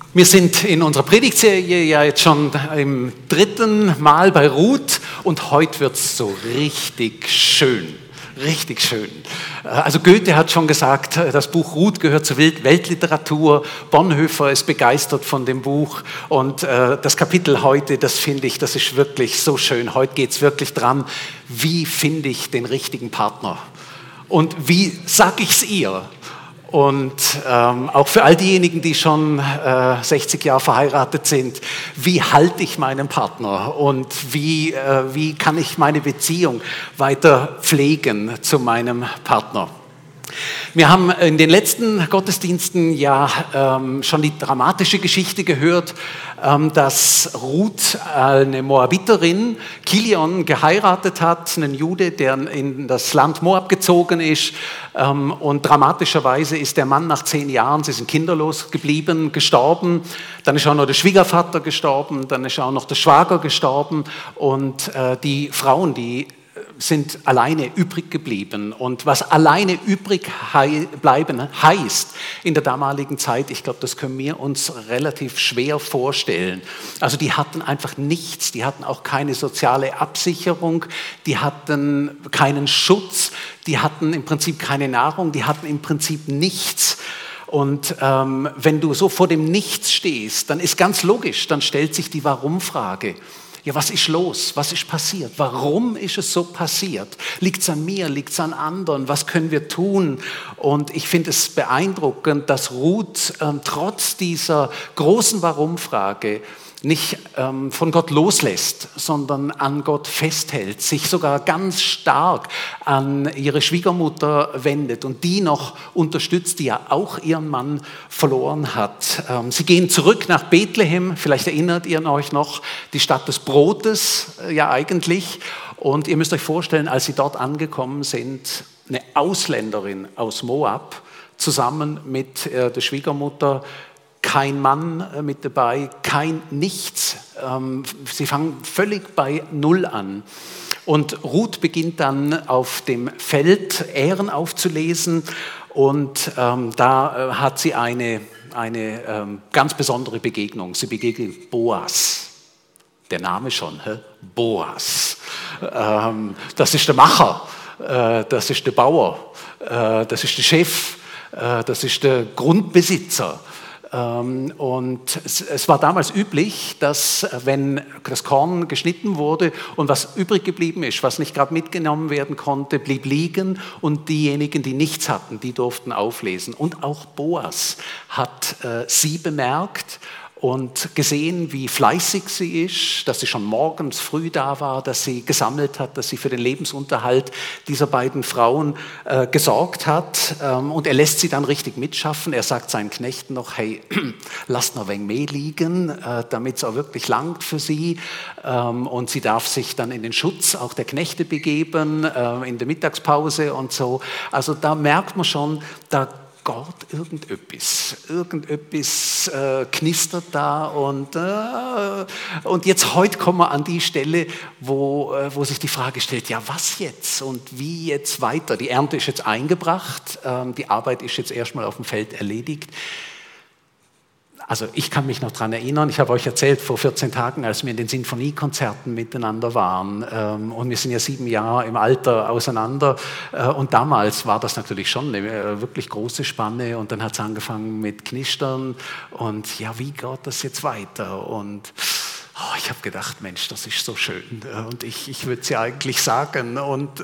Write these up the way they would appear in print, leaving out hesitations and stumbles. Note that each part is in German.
Wir sind in unserer Predigtserie ja jetzt schon im 3. Mal bei Ruth und heute wird es so richtig schön. Richtig schön. Also Goethe hat schon gesagt, das Buch Ruth gehört zur Weltliteratur. Bonhoeffer ist begeistert von dem Buch und das Kapitel heute, das finde ich, das ist wirklich so schön. Heute geht es wirklich dran, wie finde ich den richtigen Partner und wie sage ich es ihr? Und auch für all diejenigen, die schon 60 Jahre verheiratet sind, wie halte ich meinen Partner und wie kann ich meine Beziehung weiter pflegen zu meinem Partner? Wir haben in den letzten Gottesdiensten ja schon die dramatische Geschichte gehört, dass Ruth, eine Moabiterin, Kilion geheiratet hat, einen Jude, der in das Land Moab gezogen ist. Und dramatischerweise ist der Mann nach 10 Jahren, sie sind kinderlos geblieben, gestorben. Dann ist auch noch der Schwiegervater gestorben, dann ist auch noch der Schwager gestorben. Und die Frauen, die sind alleine übrig geblieben. Und was alleine übrig bleiben heißt in der damaligen Zeit, ich glaube, das können wir uns relativ schwer vorstellen. Also die hatten einfach nichts, die hatten auch keine soziale Absicherung, die hatten keinen Schutz, die hatten im Prinzip keine Nahrung, die hatten im Prinzip nichts. Und wenn du so vor dem Nichts stehst, dann ist ganz logisch, dann stellt sich die Warum-Frage. Ja, was ist los? Was ist passiert? Warum ist es so passiert? Liegt es an mir? Liegt es an anderen? Was können wir tun? Und ich finde es beeindruckend, dass Ruth trotz dieser großen Warum-Frage nicht von Gott loslässt, sondern an Gott festhält, sich sogar ganz stark an ihre Schwiegermutter wendet und die noch unterstützt, die ja auch ihren Mann verloren hat. Sie gehen zurück nach Bethlehem, vielleicht erinnert ihr euch noch, die Stadt des Brotes, ja eigentlich. Und ihr müsst euch vorstellen, als sie dort angekommen sind, eine Ausländerin aus Moab zusammen mit der Schwiegermutter, kein Mann mit dabei, kein Nichts. Sie fangen völlig bei Null an. Und Ruth beginnt dann auf dem Feld Ähren aufzulesen und da hat sie eine ganz besondere Begegnung. Sie begegnet Boas. Der Name schon, Boas. Das ist der Macher, das ist der Bauer, das ist der Chef, das ist der Grundbesitzer. Und es war damals üblich, dass wenn das Korn geschnitten wurde und was übrig geblieben ist, was nicht gerade mitgenommen werden konnte, blieb liegen und diejenigen, die nichts hatten, die durften auflesen. Und auch Boas hat sie bemerkt und gesehen, wie fleißig sie ist, dass sie schon morgens früh da war, dass sie gesammelt hat, dass sie für den Lebensunterhalt dieser beiden Frauen gesorgt hat. Und er lässt sie dann richtig mitschaffen. Er sagt seinen Knechten noch, hey, lasst noch ein wenig Mehl liegen, damit es auch wirklich langt für sie. Und sie darf sich dann in den Schutz auch der Knechte begeben, in der Mittagspause und so. Also da merkt man schon, da Gott, irgendetwas knistert da und jetzt heute kommen wir an die Stelle, wo sich die Frage stellt, ja was jetzt und wie jetzt weiter? Die Ernte ist jetzt eingebracht, die Arbeit ist jetzt erstmal auf dem Feld erledigt. Also ich kann mich noch daran erinnern, ich habe euch erzählt, vor 14 Tagen, als wir in den Sinfoniekonzerten miteinander waren und wir sind ja 7 Jahre im Alter auseinander und damals war das natürlich schon eine wirklich große Spanne und dann hat es angefangen mit Knistern und ja, wie geht das jetzt weiter? Und ich habe gedacht, Mensch, das ist so schön und ich würde es ja eigentlich sagen und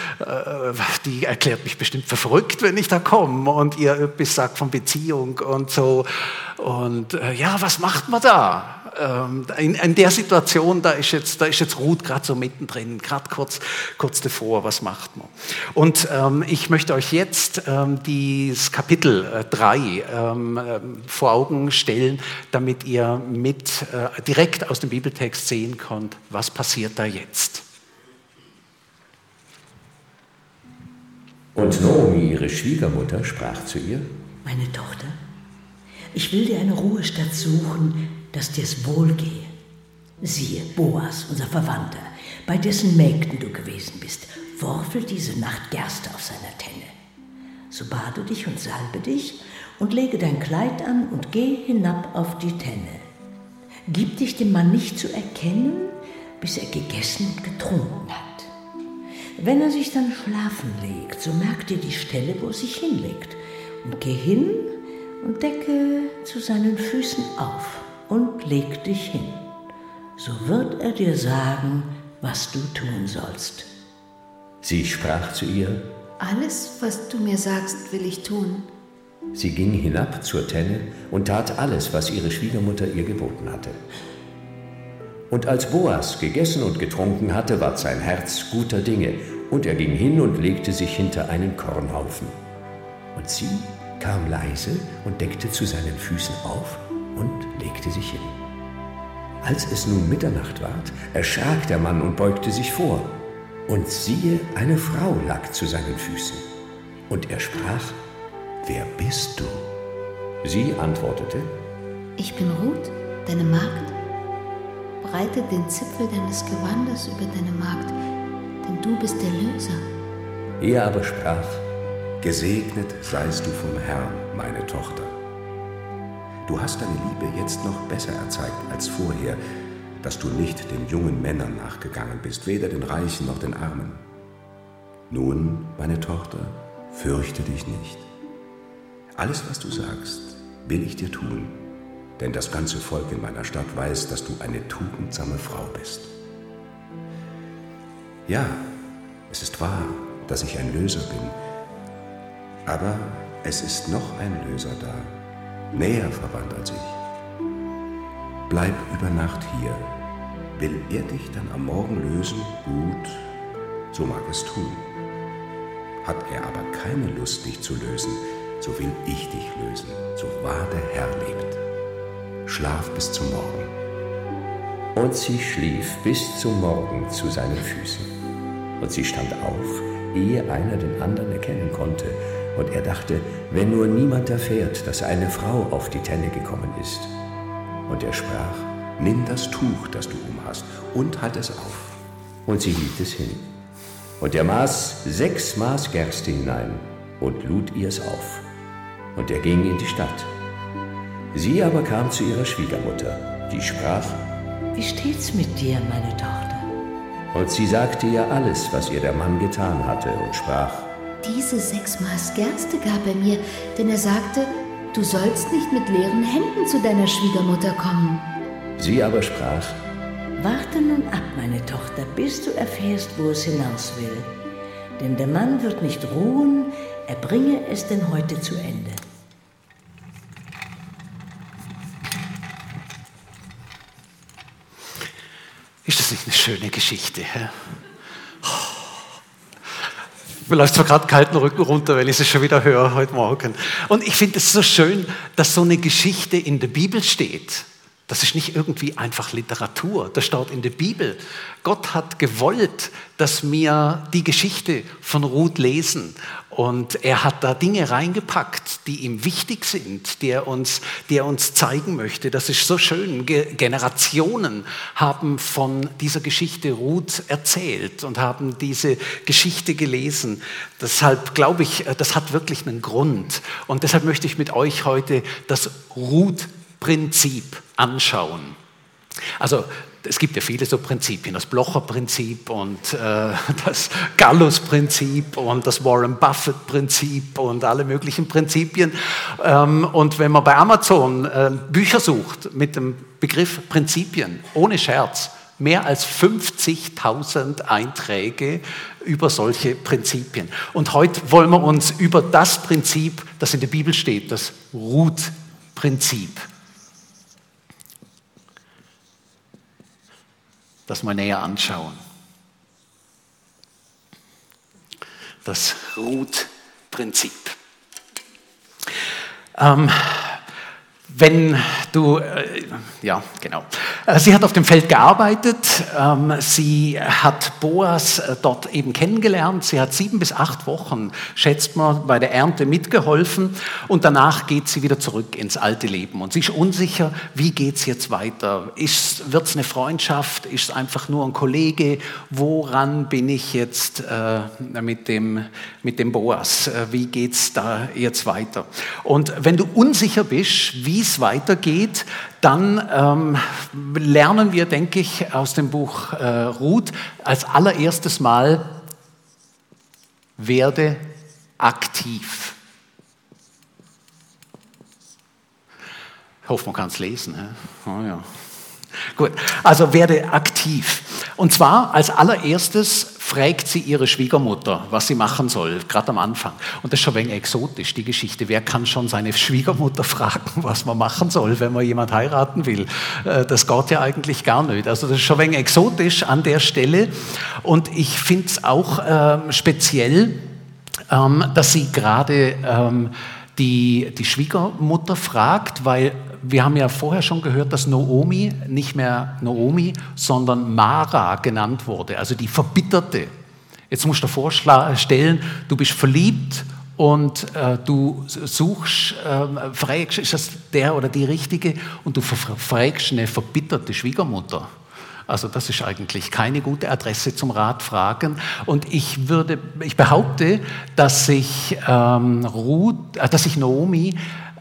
die erklärt mich bestimmt für verrückt, wenn ich da komme und ihr etwas sagt von Beziehung und so und ja, was macht man da? In der Situation, da ist jetzt Ruth gerade so mittendrin, gerade kurz davor, was macht man? Und ich möchte euch jetzt dieses Kapitel 3 vor Augen stellen, damit ihr direkt aus dem Bibeltext sehen könnt, was passiert da jetzt. Und Naomi, ihre Schwiegermutter, sprach zu ihr: Meine Tochter, ich will dir eine Ruhestadt suchen, dass dir's wohlgehe. Siehe, Boas, unser Verwandter, bei dessen Mägden du gewesen bist, worfelt diese Nacht Gerste auf seiner Tenne. So bade dich und salbe dich und lege dein Kleid an und geh hinab auf die Tenne. Gib dich dem Mann nicht zu erkennen, bis er gegessen und getrunken hat. Wenn er sich dann schlafen legt, so merk dir die Stelle, wo er sich hinlegt, und geh hin und decke zu seinen Füßen auf und leg dich hin. So wird er dir sagen, was du tun sollst. Sie sprach zu ihr: Alles, was du mir sagst, will ich tun. Sie ging hinab zur Tenne und tat alles, was ihre Schwiegermutter ihr geboten hatte. Und als Boas gegessen und getrunken hatte, ward sein Herz guter Dinge, und er ging hin und legte sich hinter einen Kornhaufen. Und sie kam leise und deckte zu seinen Füßen auf und legte sich hin. Als es nun Mitternacht ward, erschrak der Mann und beugte sich vor. Und siehe, eine Frau lag zu seinen Füßen. Und er sprach: Wer bist du? Sie antwortete: Ich bin Ruth, deine Magd. Breite den Zipfel deines Gewandes über deine Magd, denn du bist der Löser. Er aber sprach: Gesegnet seist du vom Herrn, meine Tochter. Du hast deine Liebe jetzt noch besser erzeigt als vorher, dass du nicht den jungen Männern nachgegangen bist, weder den Reichen noch den Armen. Nun, meine Tochter, fürchte dich nicht. Alles, was du sagst, will ich dir tun, denn das ganze Volk in meiner Stadt weiß, dass du eine tugendsame Frau bist. Ja, es ist wahr, dass ich ein Löser bin, aber es ist noch ein Löser da, näher verwandt als ich. Bleib über Nacht hier. Will er dich dann am Morgen lösen? Gut, so mag es tun. Hat er aber keine Lust, dich zu lösen, so will ich dich lösen, so wahr der Herr lebt. Schlaf bis zum Morgen. Und sie schlief bis zum Morgen zu seinen Füßen. Und sie stand auf, ehe einer den anderen erkennen konnte. Und er dachte, wenn nur niemand erfährt, dass eine Frau auf die Tenne gekommen ist. Und er sprach: Nimm das Tuch, das du umhast, und halt es auf. Und sie hielt es hin. Und er maß 6 Maß Gerste hinein und lud ihr's auf. Und er ging in die Stadt. Sie aber kam zu ihrer Schwiegermutter, die sprach: Wie steht's mit dir, meine Tochter? Und sie sagte ihr alles, was ihr der Mann getan hatte, und sprach: Diese 6 Maß Gerste gab er mir, denn er sagte, du sollst nicht mit leeren Händen zu deiner Schwiegermutter kommen. Sie aber sprach: Warte nun ab, meine Tochter, bis du erfährst, wo es hinaus will. Denn der Mann wird nicht ruhen, er bringe es denn heute zu Ende. Ist das nicht eine schöne Geschichte? Hä? Mir läuft zwar gerade kalten Rücken runter, weil ich es schon wieder höre heute Morgen. Und ich finde es so schön, dass so eine Geschichte in der Bibel steht. Das ist nicht irgendwie einfach Literatur, das steht in der Bibel. Gott hat gewollt, dass wir die Geschichte von Ruth lesen. Und er hat da Dinge reingepackt, die ihm wichtig sind, die er uns zeigen möchte. Das ist so schön. Generationen haben von dieser Geschichte Ruth erzählt und haben diese Geschichte gelesen. Deshalb glaube ich, das hat wirklich einen Grund. Und deshalb möchte ich mit euch heute das Ruth-Prinzip anschauen. Also es gibt ja viele so Prinzipien, das Blocher-Prinzip und das Gallus-Prinzip und das Warren Buffett-Prinzip und alle möglichen Prinzipien. Und wenn man bei Amazon Bücher sucht mit dem Begriff Prinzipien, ohne Scherz, mehr als 50.000 Einträge über solche Prinzipien. Und heute wollen wir uns über das Prinzip, das in der Bibel steht, das Ruth-Prinzip, das mal näher anschauen. Das Ruth-Prinzip. Wenn Ja, genau. Sie hat auf dem Feld gearbeitet, sie hat Boas dort eben kennengelernt, sie hat 7 bis 8 Wochen, schätzt man, bei der Ernte mitgeholfen und danach geht sie wieder zurück ins alte Leben und sie ist unsicher, wie geht es jetzt weiter? Wird es eine Freundschaft? Ist es einfach nur ein Kollege? Woran bin ich jetzt mit dem Boas? Wie geht es da jetzt weiter? Und wenn du unsicher bist, wie es weitergeht, dann lernen wir, denke ich, aus dem Buch Ruth als allererstes Mal, werde aktiv. Ich hoffe, man kann es lesen. Oh, ja. Gut, also werde aktiv. Und zwar als allererstes fragt sie ihre Schwiegermutter, was sie machen soll, gerade am Anfang. Und das ist schon ein wenig exotisch, die Geschichte. Wer kann schon seine Schwiegermutter fragen, was man machen soll, wenn man jemand heiraten will? Das geht ja eigentlich gar nicht. Also das ist schon ein wenig exotisch an der Stelle. Und ich finde es auch speziell, dass sie gerade die Schwiegermutter fragt, weil wir haben ja vorher schon gehört, dass Naomi nicht mehr Naomi, sondern Mara genannt wurde, also die Verbitterte. Jetzt musst du dir vorstellen, du bist verliebt und du suchst, fragst, ist das der oder die Richtige? Und du fragst eine verbitterte Schwiegermutter. Also das ist eigentlich keine gute Adresse zum Rat fragen. Und ich behaupte, dass sich Naomi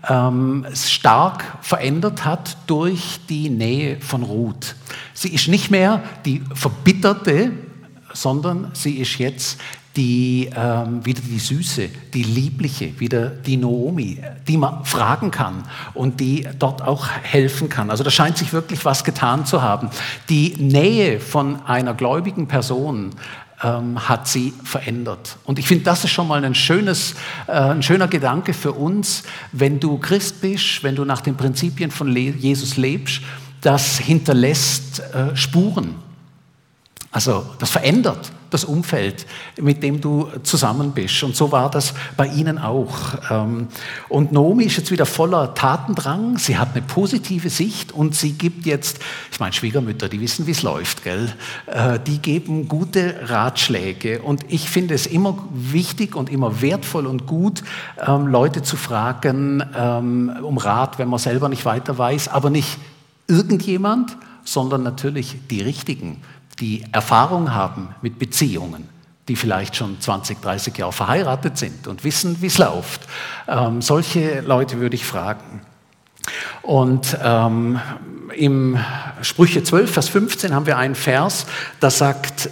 stark verändert hat durch die Nähe von Ruth. Sie ist nicht mehr die Verbitterte, sondern sie ist jetzt wieder die Süße, die Liebliche, wieder die Naomi, die man fragen kann und die dort auch helfen kann. Also da scheint sich wirklich was getan zu haben. Die Nähe von einer gläubigen Person hat sie verändert. Und ich finde, das ist schon mal ein schöner Gedanke für uns, wenn du Christ bist, wenn du nach den Prinzipien von Jesus lebst, das hinterlässt Spuren. Also das verändert das Umfeld, mit dem du zusammen bist. Und so war das bei ihnen auch. Und Naomi ist jetzt wieder voller Tatendrang. Sie hat eine positive Sicht und sie gibt jetzt, ich meine Schwiegermütter, die wissen, wie es läuft, gell? Die geben gute Ratschläge. Und ich finde es immer wichtig und immer wertvoll und gut, Leute zu fragen um Rat, wenn man selber nicht weiter weiß. Aber nicht irgendjemand, sondern natürlich die Richtigen, die Erfahrung haben mit Beziehungen, die vielleicht schon 20, 30 Jahre verheiratet sind und wissen, wie es läuft. Solche Leute würde ich fragen. Und im Sprüche 12, Vers 15 haben wir einen Vers, da sagt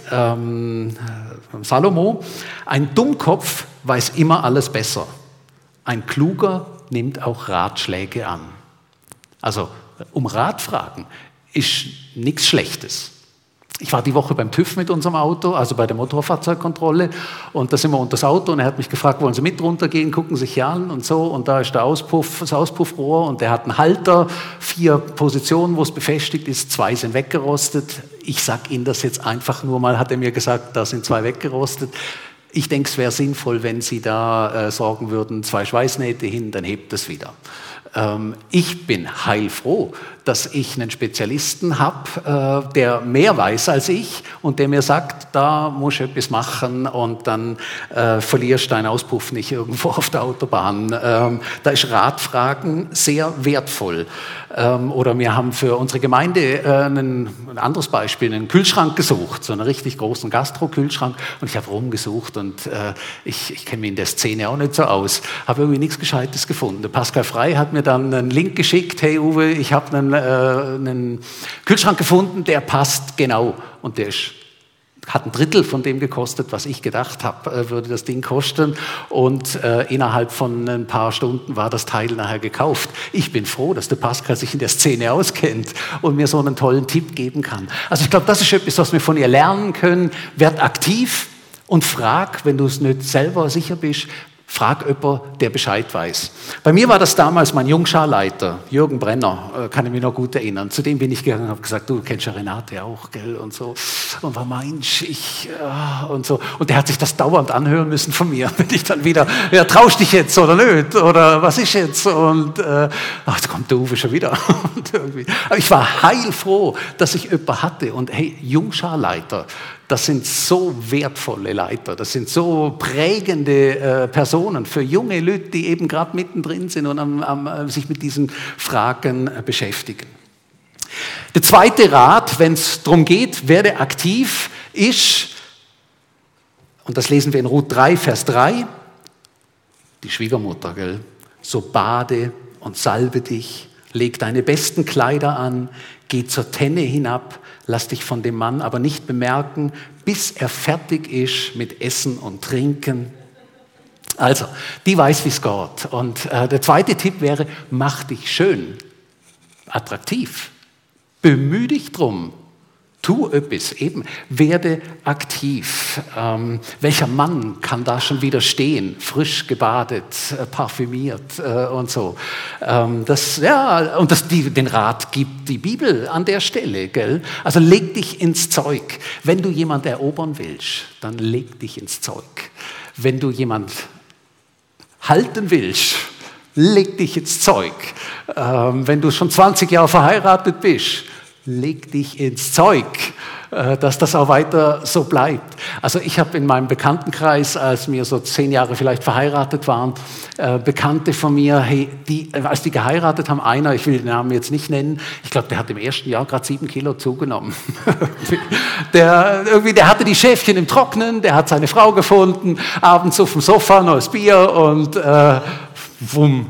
Salomo, ein Dummkopf weiß immer alles besser. Ein Kluger nimmt auch Ratschläge an. Also um Rat fragen ist nichts Schlechtes. Ich war die Woche beim TÜV mit unserem Auto, also bei der Motorfahrzeugkontrolle, und da sind wir unter das Auto und er hat mich gefragt, wollen Sie mit runtergehen, gucken sich hier an und so, und da ist das Auspuffrohr und der hat einen Halter, 4 Positionen, wo es befestigt ist, 2 sind weggerostet. Ich sage Ihnen das jetzt einfach nur mal, hat er mir gesagt, da sind 2 weggerostet. Ich denke, es wäre sinnvoll, wenn Sie da sorgen würden, 2 Schweißnähte hin, dann hebt es wieder. Ich bin heilfroh, dass ich einen Spezialisten habe, der mehr weiß als ich und der mir sagt, da musst du etwas machen und dann verlierst du deinen Auspuff nicht irgendwo auf der Autobahn. Da ist Ratfragen sehr wertvoll. Oder wir haben für unsere Gemeinde ein anderes Beispiel, einen Kühlschrank gesucht, so einen richtig großen Gastro-Kühlschrank, und ich habe rumgesucht und ich kenne mich in der Szene auch nicht so aus, habe irgendwie nichts Gescheites gefunden. Der Pascal Frey hat mir dann einen Link geschickt, hey Uwe, ich habe einen Kühlschrank gefunden, der passt genau, und der hat ein Drittel von dem gekostet, was ich gedacht habe, würde das Ding kosten, und innerhalb von ein paar Stunden war das Teil nachher gekauft. Ich bin froh, dass der Pascal sich in der Szene auskennt und mir so einen tollen Tipp geben kann. Also ich glaube, das ist etwas, was wir von ihr lernen können. Werd aktiv und frag, wenn du es nicht selber sicher bist, Frag jemanden, der Bescheid weiß. Bei mir war das damals mein Jungscharleiter, Jürgen Brenner, kann ich mich noch gut erinnern. Zu dem bin ich gegangen und habe gesagt, du kennst ja Renate auch, gell, und so. Und war Mensch, und so. Und der hat sich das dauernd anhören müssen von mir. Wenn ich dann wieder, ja, trausch dich jetzt oder nicht? Oder was ist jetzt? Und jetzt kommt der Uwe schon wieder. Aber ich war heilfroh, dass ich jemanden hatte. Und hey, Jungscharleiter, das sind so wertvolle Leiter, das sind so prägende Personen für junge Leute, die eben gerade mittendrin sind und sich mit diesen Fragen beschäftigen. Der zweite Rat, wenn es darum geht, werde aktiv, ist, und das lesen wir in Ruth 3, Vers 3, die Schwiegermutter, gell? So bade und salbe dich, leg deine besten Kleider an, geh zur Tenne hinab, lass dich von dem Mann aber nicht bemerken, bis er fertig ist mit Essen und Trinken. Also, die weiß, wie es geht. Und der zweite Tipp wäre, mach dich schön, attraktiv, bemühe dich drum. Tu etwas, eben, werde aktiv. Welcher Mann kann da schon widerstehen? Frisch gebadet, parfümiert und so. Den Rat gibt die Bibel an der Stelle, gell? Also leg dich ins Zeug. Wenn du jemand erobern willst, dann leg dich ins Zeug. Wenn du jemand halten willst, leg dich ins Zeug. Wenn du schon 20 Jahre verheiratet bist, leg dich ins Zeug, dass das auch weiter so bleibt. Also ich habe in meinem Bekanntenkreis, als wir so 10 Jahre vielleicht verheiratet waren, Bekannte von mir, hey, als die geheiratet haben, einer, ich will den Namen jetzt nicht nennen, ich glaube, der hat im ersten Jahr gerade 7 Kilo zugenommen. Der hatte die Schäfchen im Trocknen, der hat seine Frau gefunden, abends auf dem Sofa, neues Bier und wumm.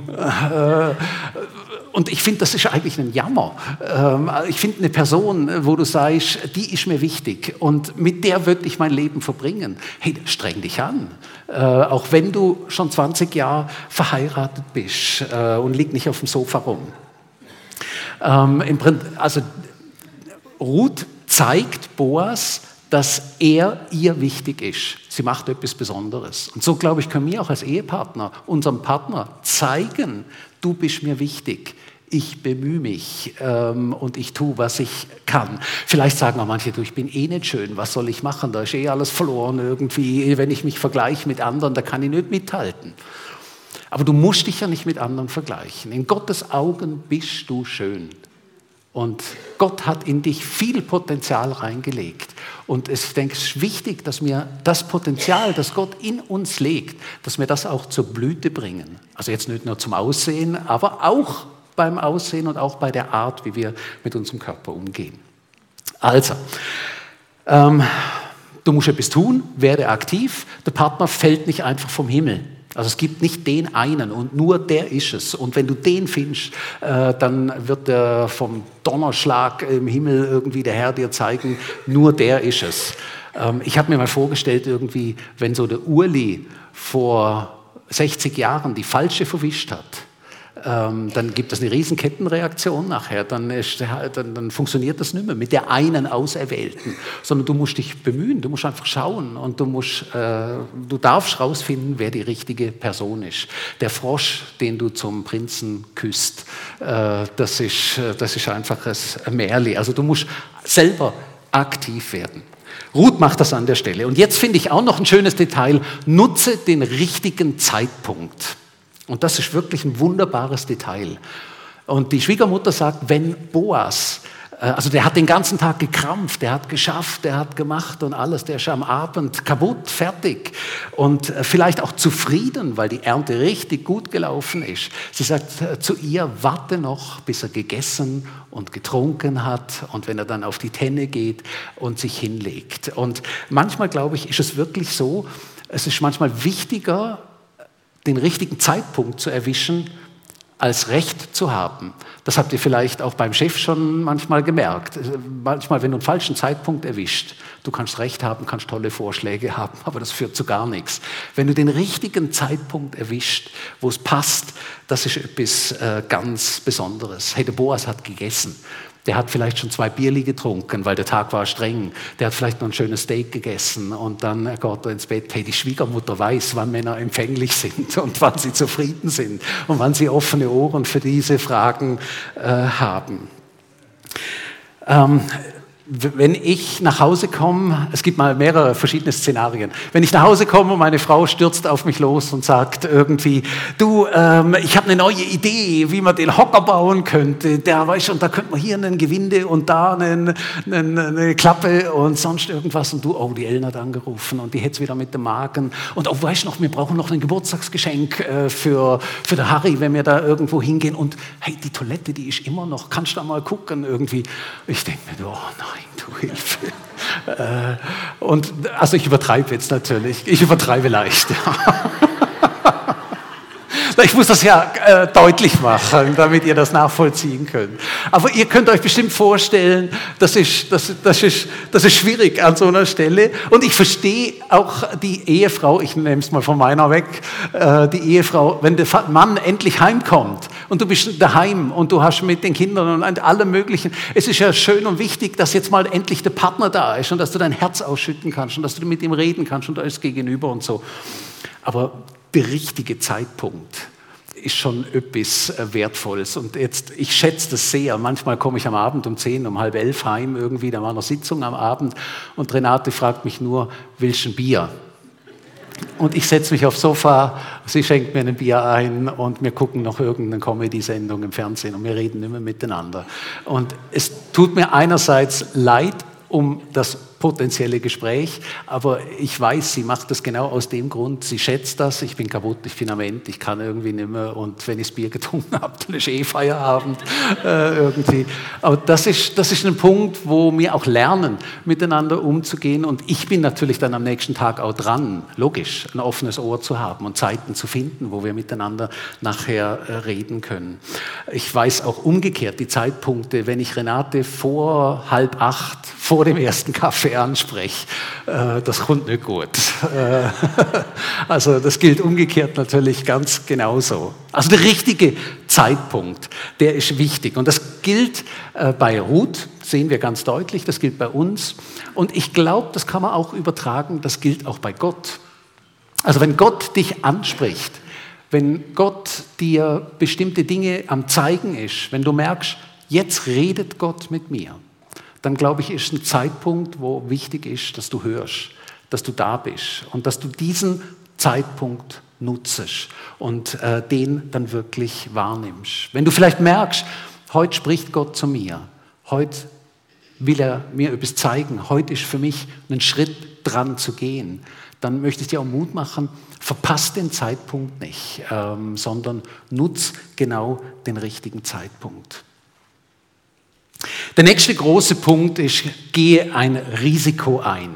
Und ich finde, das ist eigentlich ein Jammer. Ich finde eine Person, wo du sagst, die ist mir wichtig und mit der würde ich mein Leben verbringen. Hey, streng dich an. Auch wenn du schon 20 Jahre verheiratet bist und lieg nicht auf dem Sofa rum. Also Ruth zeigt Boas, dass er ihr wichtig ist. Sie macht etwas Besonderes. Und so, glaube ich, können wir auch als Ehepartner unserem Partner zeigen, du bist mir wichtig, ich bemühe mich und ich tue, was ich kann. Vielleicht sagen auch manche, du, ich bin eh nicht schön, was soll ich machen, da ist eh alles verloren irgendwie, wenn ich mich vergleiche mit anderen, da kann ich nicht mithalten. Aber du musst dich ja nicht mit anderen vergleichen. In Gottes Augen bist du schön. Und Gott hat in dich viel Potenzial reingelegt. Und ich denke, es ist wichtig, dass wir das Potenzial, das Gott in uns legt, dass wir das auch zur Blüte bringen. Also jetzt nicht nur zum Aussehen, aber auch beim Aussehen und auch bei der Art, wie wir mit unserem Körper umgehen. Also, du musst etwas tun, werde aktiv. Der Partner fällt nicht einfach vom Himmel. Also es gibt nicht den einen und nur der ist es. Und wenn du den findest, dann wird der vom Donnerschlag im Himmel irgendwie der Herr dir zeigen, nur der ist es. Ich habe mir mal vorgestellt, irgendwie, wenn so der Urli vor 60 Jahren die Falsche verwischt hat, dann gibt es eine riesen Kettenreaktion nachher, dann funktioniert das nicht mehr mit der einen Auserwählten, sondern du musst dich bemühen, du musst einfach schauen und du darfst rausfinden, wer die richtige Person ist. Der Frosch, den du zum Prinzen küsst, das ist einfach ein Märli. Also du musst selber aktiv werden. Ruth macht das an der Stelle. Und jetzt finde ich auch noch ein schönes Detail, nutze den richtigen Zeitpunkt. Und das ist wirklich ein wunderbares Detail. Und die Schwiegermutter sagt, wenn Boas, also der hat den ganzen Tag gekrampft, der hat geschafft, der hat gemacht und alles, der ist am Abend kaputt, fertig und vielleicht auch zufrieden, weil die Ernte richtig gut gelaufen ist. Sie sagt zu ihr, warte noch, bis er gegessen und getrunken hat und wenn er dann auf die Tenne geht und sich hinlegt. Und manchmal, glaube ich, ist es wirklich so, es ist manchmal wichtiger, den richtigen Zeitpunkt zu erwischen, als Recht zu haben. Das habt ihr vielleicht auch beim Chef schon manchmal gemerkt. Manchmal, wenn du einen falschen Zeitpunkt erwischt, Du kannst Recht haben, kannst tolle Vorschläge haben, aber das führt zu gar nichts. Wenn du den richtigen Zeitpunkt erwischt, wo es passt, das ist etwas ganz Besonderes. Hey, der Boas hat gegessen. Der hat vielleicht schon 2 Bierli getrunken, weil der Tag war streng. Der hat vielleicht noch ein schönes Steak gegessen und dann geht er ins Bett. Hey, die Schwiegermutter weiß, wann Männer empfänglich sind und wann sie zufrieden sind und wann sie offene Ohren für diese Fragen haben. Wenn ich nach Hause komme, es gibt mal mehrere verschiedene Szenarien. Wenn ich nach Hause komme und meine Frau stürzt auf mich los und sagt irgendwie, du, ich habe eine neue Idee, wie man den Hocker bauen könnte. Da weißt du, und da könnte man hier einen Gewinde und da eine Klappe und sonst irgendwas. Und du, oh, die Ellen hat angerufen und die hätte es wieder mit dem Magen. Und oh, weißt du noch, wir brauchen noch ein Geburtstagsgeschenk für den Harry, wenn wir da irgendwo hingehen. Und hey, die Toilette, die ist immer noch, kannst du da mal gucken irgendwie. Ich denke mir, oh nein. Du Hilfe. Und also ich übertreibe jetzt natürlich. Ich übertreibe leicht. Ich muss das ja deutlich machen, damit ihr das nachvollziehen könnt. Aber ihr könnt euch bestimmt vorstellen, das ist schwierig an so einer Stelle. Und ich verstehe auch die Ehefrau, ich nehme es mal von meiner weg, die Ehefrau, wenn der Mann endlich heimkommt und du bist daheim und du hast mit den Kindern und allem Möglichen. Es ist ja schön und wichtig, dass jetzt mal endlich der Partner da ist und dass du dein Herz ausschütten kannst und dass du mit ihm reden kannst und alles gegenüber und so. Aber der richtige Zeitpunkt ist schon etwas Wertvolles. Und jetzt, ich schätze das sehr. Manchmal komme ich am Abend um 10, um 10:30 heim irgendwie, da war eine Sitzung am Abend und Renate fragt mich nur, willst du ein Bier? Und ich setze mich aufs Sofa, sie schenkt mir ein Bier ein und wir gucken noch irgendeine Comedy-Sendung im Fernsehen und wir reden nicht mehr miteinander. Und es tut mir einerseits leid um das potenzielle Gespräch, aber ich weiß, sie macht das genau aus dem Grund, sie schätzt das, ich bin kaputt, ich bin am Ende, ich kann irgendwie nicht mehr und wenn ich das Bier getrunken habe, dann ist Feierabend irgendwie. Aber das ist ein Punkt, wo wir auch lernen, miteinander umzugehen und ich bin natürlich dann am nächsten Tag auch dran, logisch, ein offenes Ohr zu haben und Zeiten zu finden, wo wir miteinander nachher reden können. Ich weiß auch umgekehrt die Zeitpunkte, wenn ich Renate vor 7:30, vor dem ersten Kaffee anspreche, das kommt nicht gut. Also das gilt umgekehrt natürlich ganz genauso. Also der richtige Zeitpunkt, der ist wichtig. Und das gilt bei Ruth, sehen wir ganz deutlich, das gilt bei uns. Und ich glaube, das kann man auch übertragen, das gilt auch bei Gott. Also wenn Gott dich anspricht, wenn Gott dir bestimmte Dinge am Zeigen ist, wenn du merkst, jetzt redet Gott mit mir, dann glaube ich, ist ein Zeitpunkt, wo wichtig ist, dass du hörst, dass du da bist und dass du diesen Zeitpunkt nutzt und den dann wirklich wahrnimmst. Wenn du vielleicht merkst, heute spricht Gott zu mir, heute will er mir etwas zeigen, heute ist für mich ein Schritt dran zu gehen, dann möchte ich dir auch Mut machen, verpass den Zeitpunkt nicht, sondern nutz genau den richtigen Zeitpunkt. Der nächste große Punkt ist, gehe ein Risiko ein.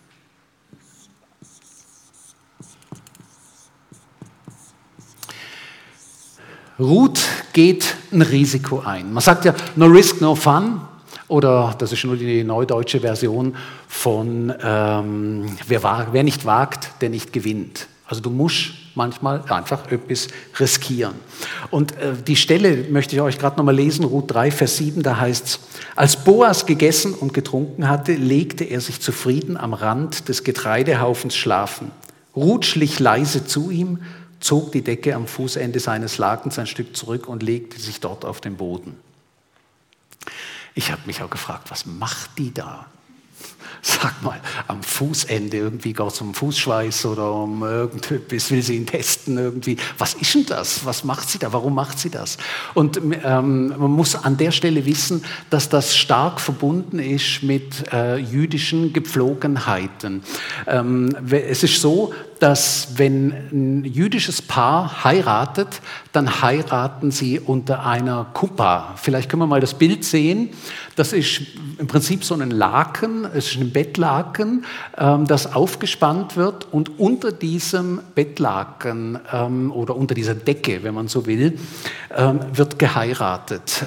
Ruth geht ein Risiko ein. Man sagt ja, no risk, no fun. Oder, das ist nur die neudeutsche Version von, wer nicht wagt, der nicht gewinnt. Also du musst manchmal einfach etwas riskieren. Und die Stelle möchte ich euch gerade nochmal lesen, Ruth 3, Vers 7, da heißt es, als Boas gegessen und getrunken hatte, legte er sich zufrieden am Rand des Getreidehaufens schlafen. Ruth schlich leise zu ihm, zog die Decke am Fußende seines Lakens ein Stück zurück und legte sich dort auf den Boden. Ich habe mich auch gefragt, was macht die da? Sag mal, am Fußende irgendwie geht es um Fußschweiß oder um irgendetwas, will sie ihn testen irgendwie. Was ist denn das? Was macht sie da? Warum macht sie das? Und man muss an der Stelle wissen, dass das stark verbunden ist mit jüdischen Gepflogenheiten. Es ist so, dass wenn ein jüdisches Paar heiratet, dann heiraten sie unter einer Kuppa. Vielleicht können wir mal das Bild sehen. Das ist im Prinzip so ein Laken, es ist ein Bett Bettlaken, das aufgespannt wird, und unter diesem Bettlaken oder unter dieser Decke, wenn man so will, wird geheiratet.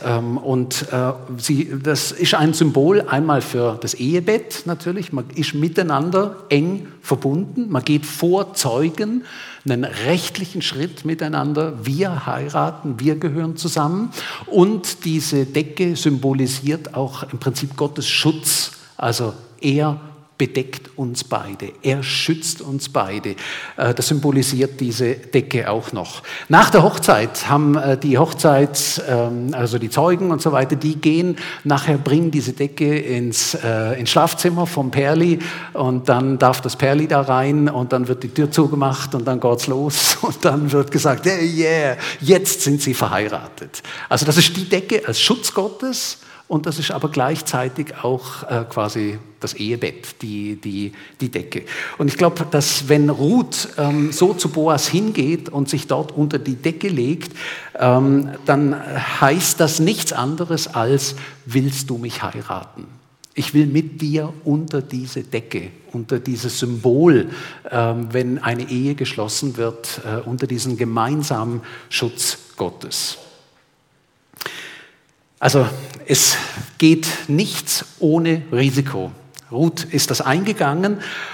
Das ist ein Symbol einmal für das Ehebett natürlich, man ist miteinander eng verbunden, man geht vor Zeugen einen rechtlichen Schritt miteinander, wir heiraten, wir gehören zusammen, und diese Decke symbolisiert auch im Prinzip Gottes Schutz, also er bedeckt uns beide, er schützt uns beide. Das symbolisiert diese Decke auch noch. Nach der Hochzeit haben die also die Zeugen und so weiter, die gehen nachher, bringen diese Decke ins Schlafzimmer vom Pärli, und dann darf das Pärli da rein, und dann wird die Tür zugemacht und dann geht's los und dann wird gesagt, yeah, jetzt sind sie verheiratet. Also das ist die Decke als Schutz Gottes. Und das ist aber gleichzeitig auch quasi das Ehebett, die Decke. Und ich glaube, dass wenn Ruth so zu Boas hingeht und sich dort unter die Decke legt, dann heißt das nichts anderes als, willst du mich heiraten? Ich will mit dir unter diese Decke, unter dieses Symbol, wenn eine Ehe geschlossen wird, unter diesen gemeinsamen Schutz Gottes. Also es geht nichts ohne Risiko. Ruth ist das eingegangen,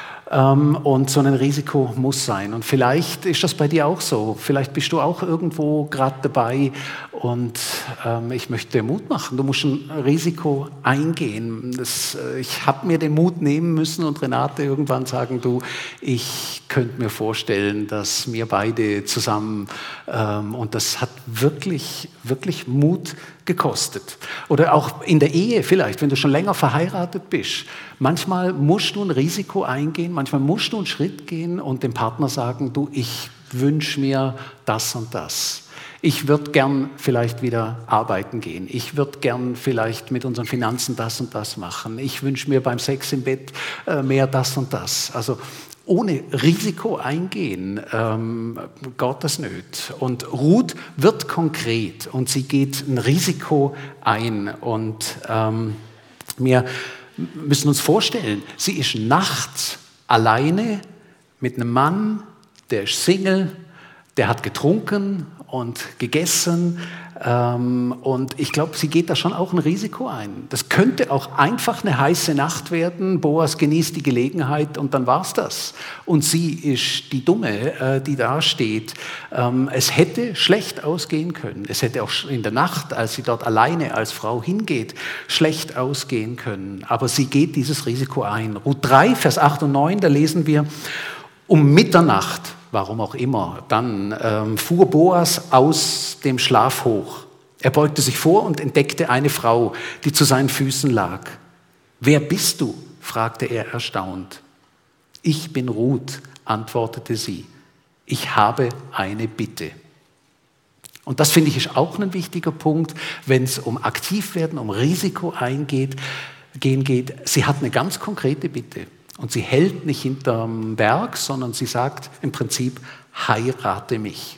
und so ein Risiko muss sein. Und vielleicht ist das bei dir auch so. Vielleicht bist du auch irgendwo gerade dabei, und ich möchte dir Mut machen. Du musst ein Risiko eingehen. Ich habe mir den Mut nehmen müssen und Renate irgendwann sagen, du, ich könnte mir vorstellen, dass wir beide zusammen, und das hat wirklich, wirklich Mut gekostet. Oder auch in der Ehe vielleicht, wenn du schon länger verheiratet bist. Manchmal musst du ein Risiko eingehen, manchmal musst du einen Schritt gehen und dem Partner sagen, du, ich wünsche mir das und das. Ich würde gern vielleicht wieder arbeiten gehen. Ich würde gern vielleicht mit unseren Finanzen das und das machen. Ich wünsche mir beim Sex im Bett mehr das und das. Also ohne Risiko eingehen, geht das nicht. Und Ruth wird konkret und sie geht ein Risiko ein. Und wir müssen uns vorstellen, sie ist nachts alleine mit einem Mann, der ist Single, der hat getrunken und gegessen, und ich glaube, sie geht da schon auch ein Risiko ein. Das könnte auch einfach eine heiße Nacht werden, Boas genießt die Gelegenheit und dann war's das. Und sie ist die Dumme, die da steht. Es hätte schlecht ausgehen können. Es hätte auch in der Nacht, als sie dort alleine als Frau hingeht, schlecht ausgehen können. Aber sie geht dieses Risiko ein. Ruth 3, Vers 8 und 9, da lesen wir, um Mitternacht, warum auch immer, dann fuhr Boas aus dem Schlaf hoch. Er beugte sich vor und entdeckte eine Frau, die zu seinen Füßen lag. »Wer bist du?« fragte er erstaunt. »Ich bin Ruth«, antwortete sie. »Ich habe eine Bitte.« Und das, finde ich, ist auch ein wichtiger Punkt, wenn es um Aktivwerden, um Risiko gehen geht. Sie hat eine ganz konkrete Bitte. Und sie hält nicht hinterm Berg, sondern sie sagt im Prinzip, heirate mich.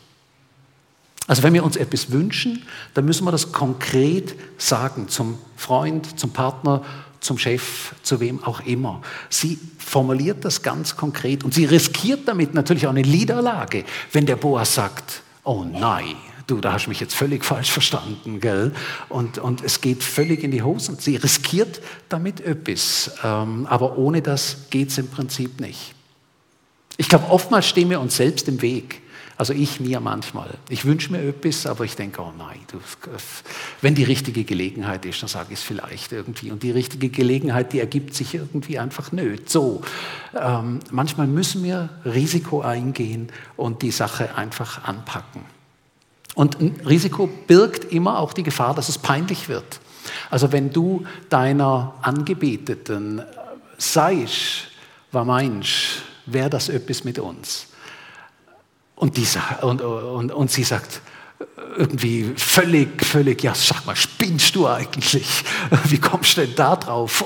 Also wenn wir uns etwas wünschen, dann müssen wir das konkret sagen, zum Freund, zum Partner, zum Chef, zu wem auch immer. Sie formuliert das ganz konkret und sie riskiert damit natürlich auch eine Niederlage, wenn der Boas sagt, oh nein, du, da hast du mich jetzt völlig falsch verstanden, gell? Und es geht völlig in die Hose. Sie riskiert damit etwas, aber ohne das geht es im Prinzip nicht. Ich glaube, oftmals stehen wir uns selbst im Weg. Also mir manchmal. Ich wünsche mir etwas, aber ich denke, oh nein, wenn die richtige Gelegenheit ist, dann sage ich es vielleicht irgendwie. Und die richtige Gelegenheit, die ergibt sich irgendwie einfach nicht. So, manchmal müssen wir Risiko eingehen und die Sache einfach anpacken. Und ein Risiko birgt immer auch die Gefahr, dass es peinlich wird. Also wenn du deiner Angebeteten sagst, was meinst, wäre das etwas mit uns? Und sie sagt irgendwie völlig, ja sag mal, spinnst du eigentlich? Wie kommst du denn da drauf?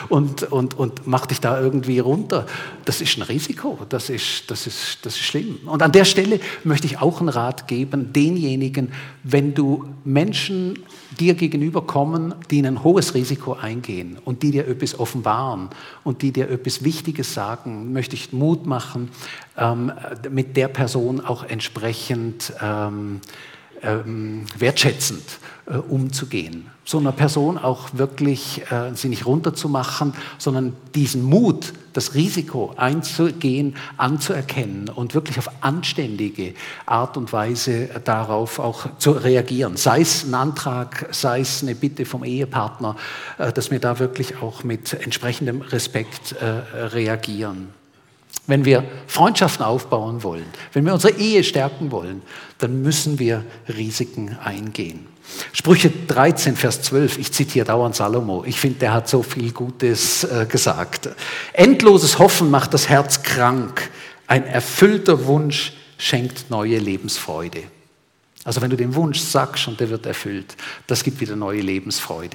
Und mach dich da irgendwie runter. Das ist ein Risiko, das ist schlimm. Und an der Stelle möchte ich auch einen Rat geben, denjenigen, wenn du Menschen dir gegenüberkommen, die ein hohes Risiko eingehen und die dir etwas offenbaren und die dir etwas Wichtiges sagen, möchte ich Mut machen, mit der Person auch entsprechend wertschätzend umzugehen. So einer Person auch wirklich sie nicht runterzumachen, sondern diesen Mut, das Risiko einzugehen, anzuerkennen und wirklich auf anständige Art und Weise darauf auch zu reagieren. Sei es ein Antrag, sei es eine Bitte vom Ehepartner, dass wir da wirklich auch mit entsprechendem Respekt reagieren. Wenn wir Freundschaften aufbauen wollen, wenn wir unsere Ehe stärken wollen, dann müssen wir Risiken eingehen. Sprüche 13, Vers 12, ich zitiere dauernd Salomo, ich finde, der hat so viel Gutes gesagt. Endloses Hoffen macht das Herz krank, ein erfüllter Wunsch schenkt neue Lebensfreude. Also wenn du den Wunsch sagst und der wird erfüllt, das gibt wieder neue Lebensfreude.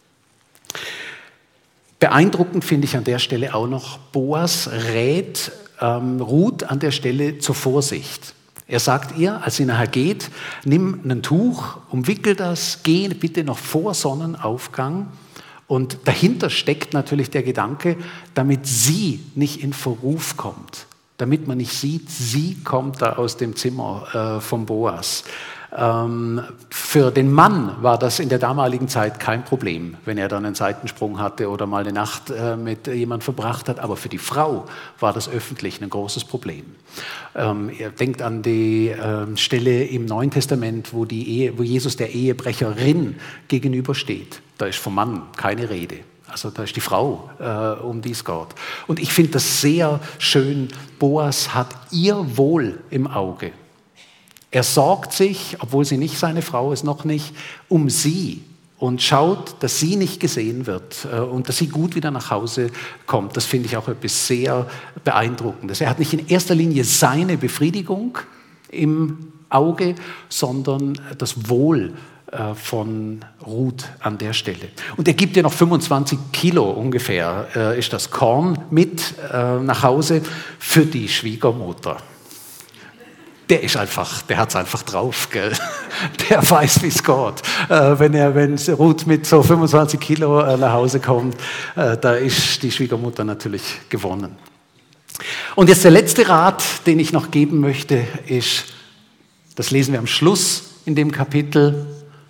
Beeindruckend finde ich an der Stelle auch noch, Boas rät Ruth an der Stelle zur Vorsicht. Er sagt ihr, als sie nachher geht, nimm ein Tuch, umwickel das, geh bitte noch vor Sonnenaufgang. Und dahinter steckt natürlich der Gedanke, damit sie nicht in Verruf kommt, damit man nicht sieht, sie kommt da aus dem Zimmer von Boas. Für den Mann war das in der damaligen Zeit kein Problem, wenn er dann einen Seitensprung hatte oder mal eine Nacht mit jemandem verbracht hat. Aber für die Frau war das öffentlich ein großes Problem. Ihr denkt an die Stelle im Neuen Testament, wo Jesus der Ehebrecherin gegenübersteht. Da ist vom Mann keine Rede. Also da ist die Frau, um die es geht. Und ich finde das sehr schön. Boas hat ihr Wohl im Auge. Er sorgt sich, obwohl sie nicht seine Frau ist, noch nicht, um sie und schaut, dass sie nicht gesehen wird und dass sie gut wieder nach Hause kommt. Das finde ich auch etwas sehr Beeindruckendes. Er hat nicht in erster Linie seine Befriedigung im Auge, sondern das Wohl von Ruth an der Stelle. Und er gibt ihr noch 25 Kilo ungefähr, ist das Korn mit nach Hause für die Schwiegermutter. Der hat es einfach drauf, gell? Der weiß, wie es geht. Wenn Ruth mit so 25 Kilo nach Hause kommt, da ist die Schwiegermutter natürlich gewonnen. Und jetzt der letzte Rat, den ich noch geben möchte, ist, das lesen wir am Schluss in dem Kapitel,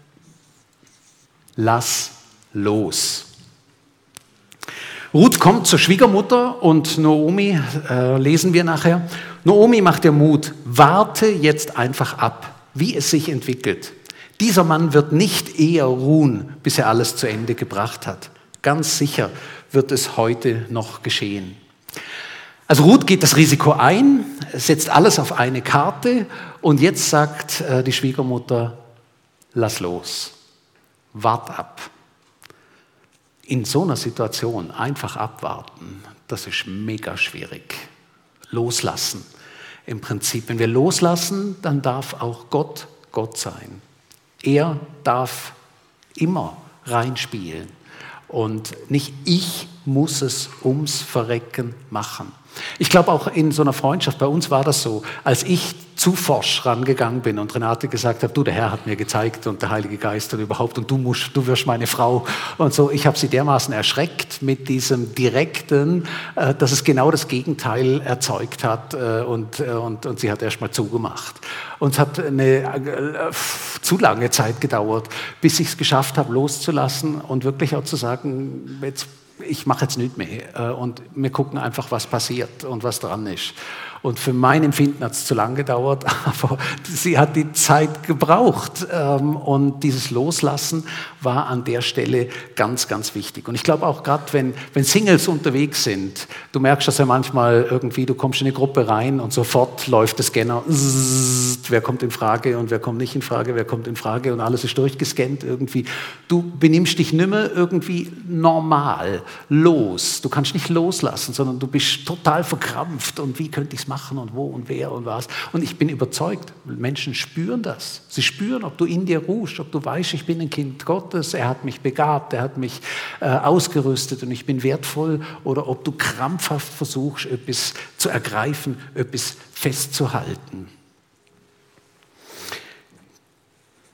lass los. Ruth kommt zur Schwiegermutter und Naomi, lesen wir nachher, Naomi macht ihr Mut, warte jetzt einfach ab, wie es sich entwickelt. Dieser Mann wird nicht eher ruhen, bis er alles zu Ende gebracht hat. Ganz sicher wird es heute noch geschehen. Also Ruth geht das Risiko ein, setzt alles auf eine Karte und jetzt sagt die Schwiegermutter, lass los, wart ab. In so einer Situation einfach abwarten, das ist mega schwierig. Loslassen. Im Prinzip, wenn wir loslassen, dann darf auch Gott Gott sein. Er darf immer reinspielen und nicht ich muss es ums Verrecken machen. Ich glaube auch in so einer Freundschaft, bei uns war das so, als ich zu forsch rangegangen bin und Renate gesagt hat, du, der Herr hat mir gezeigt und der Heilige Geist und überhaupt und du wirst meine Frau und so. Ich habe sie dermaßen erschreckt mit diesem Direkten, dass es genau das Gegenteil erzeugt hat und sie hat erst mal zugemacht. Und es hat eine zu lange Zeit gedauert, bis ich es geschafft habe, loszulassen und wirklich auch zu sagen, ich mache jetzt nichts mehr und wir gucken einfach, was passiert und was dran ist. Und für mein Empfinden hat es zu lange gedauert, aber sie hat die Zeit gebraucht. Und dieses Loslassen war an der Stelle ganz, ganz wichtig. Und ich glaube auch gerade, wenn Singles unterwegs sind, du merkst das ja manchmal irgendwie, du kommst in eine Gruppe rein und sofort läuft der Scanner, wer kommt in Frage und wer kommt nicht in Frage, wer kommt in Frage und alles ist durchgescannt irgendwie. Du benimmst dich nicht mehr irgendwie normal, los. Du kannst nicht loslassen, sondern du bist total verkrampft und wie könnte ich es machen und wo und wer und was. Und ich bin überzeugt, Menschen spüren das. Sie spüren, ob du in dir ruhst, ob du weißt, ich bin ein Kind Gottes, er hat mich begabt, er hat mich ausgerüstet und ich bin wertvoll, oder ob du krampfhaft versuchst, etwas zu ergreifen, etwas festzuhalten.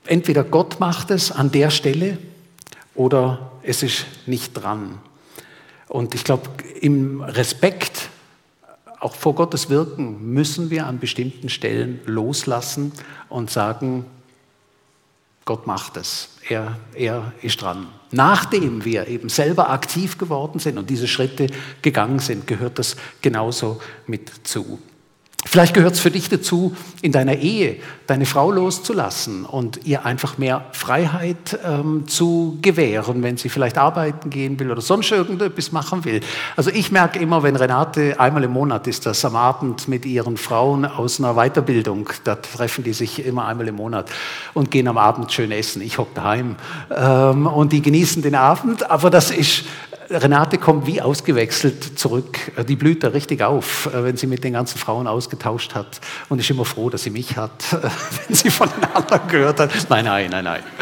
entweder Gott macht es an der Stelle oder es ist nicht dran. Und ich glaube, im Respekt auch vor Gottes Wirken müssen wir an bestimmten Stellen loslassen und sagen, Gott macht es, er ist dran. Nachdem wir eben selber aktiv geworden sind und diese Schritte gegangen sind, gehört das genauso mit zu. Vielleicht gehört es für dich dazu, in deiner Ehe deine Frau loszulassen und ihr einfach mehr Freiheit zu gewähren, wenn sie vielleicht arbeiten gehen will oder sonst irgendetwas machen will. Also ich merke immer, wenn Renate, einmal im Monat ist das, am Abend mit ihren Frauen aus einer Weiterbildung, da treffen die sich immer einmal im Monat und gehen am Abend schön essen. Ich hocke daheim und die genießen den Abend, aber das ist... Renate kommt wie ausgewechselt zurück. Die blüht da richtig auf, wenn sie mit den ganzen Frauen ausgetauscht hat und ist immer froh, dass sie mich hat, wenn sie von den anderen gehört hat. Nein.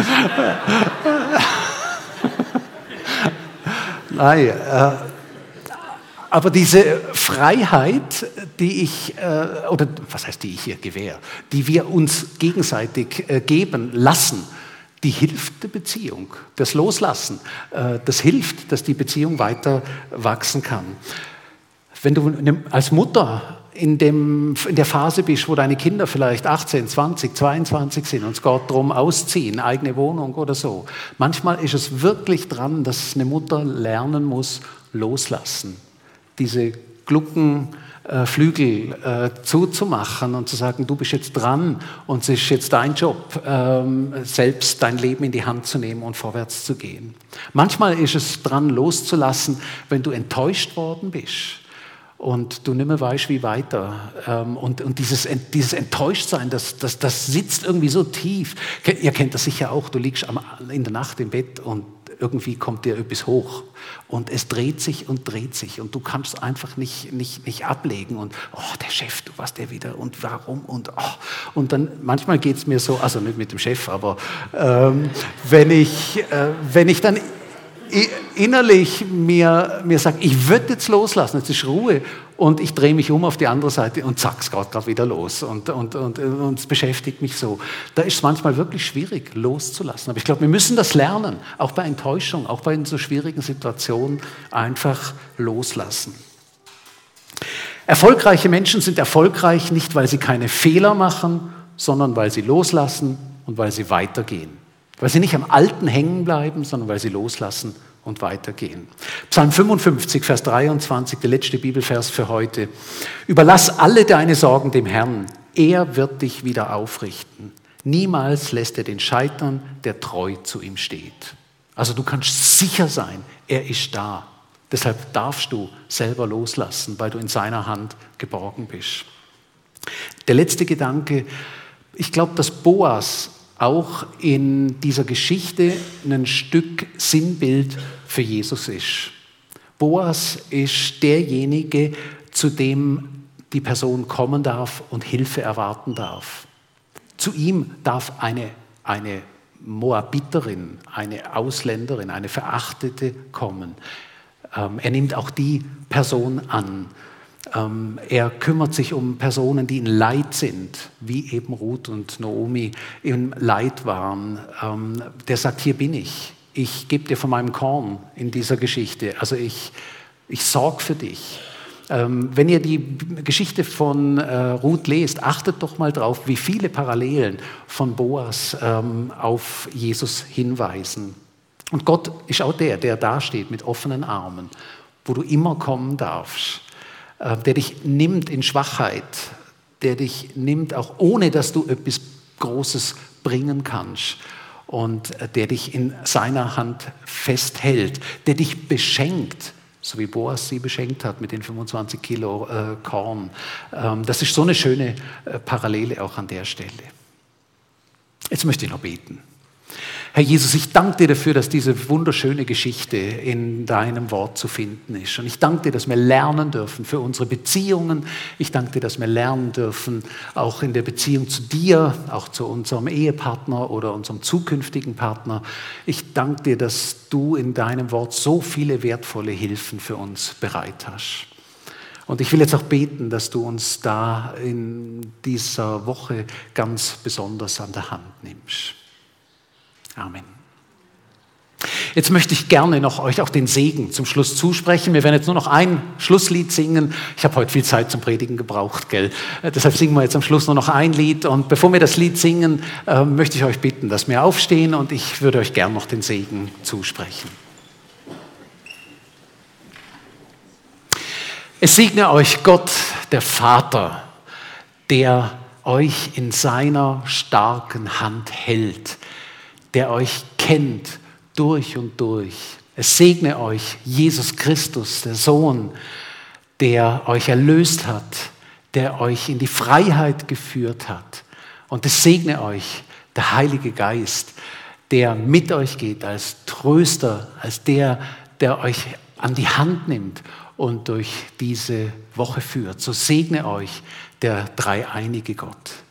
Nein, aber diese Freiheit, die ich, oder was heißt die ich hier gewähre, die wir uns gegenseitig geben lassen, die hilft der Beziehung, das Loslassen, das hilft, dass die Beziehung weiter wachsen kann. Wenn du als Mutter in der Phase bist, wo deine Kinder vielleicht 18, 20, 22 sind und es geht darum, ausziehen, eigene Wohnung oder so, manchmal ist es wirklich dran, dass eine Mutter lernen muss, loslassen, diese Gluckenflügel zuzumachen und zu sagen, du bist jetzt dran und es ist jetzt dein Job, selbst dein Leben in die Hand zu nehmen und vorwärts zu gehen. Manchmal ist es dran, loszulassen, wenn du enttäuscht worden bist und du nicht mehr weißt, wie weiter. Und dieses Enttäuschtsein, das sitzt irgendwie so tief. Ihr kennt das sicher auch, du liegst in der Nacht im Bett und irgendwie kommt dir etwas hoch und es dreht sich und du kannst es einfach nicht ablegen und der Chef, du warst der wieder und warum und dann manchmal geht es mir so, also nicht mit dem Chef, aber wenn ich dann innerlich mir sage, ich würde jetzt loslassen, jetzt ist Ruhe und ich drehe mich um auf die andere Seite und zack, es geht gerade wieder los und es beschäftigt mich so. Da ist es manchmal wirklich schwierig, loszulassen. Aber ich glaube, wir müssen das lernen, auch bei Enttäuschung, auch bei so schwierigen Situationen, einfach loslassen. Erfolgreiche Menschen sind erfolgreich nicht, weil sie keine Fehler machen, sondern weil sie loslassen und weil sie weitergehen. Weil sie nicht am Alten hängen bleiben, sondern weil sie loslassen und weitergehen. Psalm 55, Vers 23, der letzte Bibelvers für heute. Überlass alle deine Sorgen dem Herrn. Er wird dich wieder aufrichten. Niemals lässt er den scheitern, der treu zu ihm steht. Also du kannst sicher sein, er ist da. Deshalb darfst du selber loslassen, weil du in seiner Hand geborgen bist. Der letzte Gedanke, ich glaube, dass Boas auch in dieser Geschichte ein Stück Sinnbild für Jesus ist. Boas ist derjenige, zu dem die Person kommen darf und Hilfe erwarten darf. Zu ihm darf eine Moabiterin, eine Ausländerin, eine Verachtete kommen. Er nimmt auch die Person an. Er kümmert sich um Personen, die in Leid sind, wie eben Ruth und Naomi im Leid waren. Der sagt, hier bin ich. Ich gebe dir von meinem Korn in dieser Geschichte. Also ich sorge für dich. Wenn ihr die Geschichte von Ruth lest, achtet doch mal drauf, wie viele Parallelen von Boas auf Jesus hinweisen. Und Gott ist auch der dasteht mit offenen Armen, wo du immer kommen darfst. Der dich nimmt in Schwachheit, der dich nimmt auch ohne, dass du etwas Großes bringen kannst und der dich in seiner Hand festhält, der dich beschenkt, so wie Boas sie beschenkt hat mit den 25 Kilo Korn. Das ist so eine schöne Parallele auch an der Stelle. Jetzt möchte ich noch beten. Herr Jesus, ich danke dir dafür, dass diese wunderschöne Geschichte in deinem Wort zu finden ist. Und ich danke dir, dass wir lernen dürfen für unsere Beziehungen. Ich danke dir, dass wir lernen dürfen, auch in der Beziehung zu dir, auch zu unserem Ehepartner oder unserem zukünftigen Partner. Ich danke dir, dass du in deinem Wort so viele wertvolle Hilfen für uns bereit hast. Und ich will jetzt auch beten, dass du uns da in dieser Woche ganz besonders an der Hand nimmst. Amen. Jetzt möchte ich gerne noch euch auch den Segen zum Schluss zusprechen. Wir werden jetzt nur noch ein Schlusslied singen. Ich habe heute viel Zeit zum Predigen gebraucht, gell? Deshalb singen wir jetzt am Schluss nur noch ein Lied. Und bevor wir das Lied singen, möchte ich euch bitten, dass wir aufstehen und ich würde euch gerne noch den Segen zusprechen. Es segne euch Gott, der Vater, der euch in seiner starken Hand hält, der euch kennt durch und durch. Es segne euch Jesus Christus, der Sohn, der euch erlöst hat, der euch in die Freiheit geführt hat. Und es segne euch der Heilige Geist, der mit euch geht als Tröster, als der euch an die Hand nimmt und durch diese Woche führt. So segne euch der dreieinige Gott.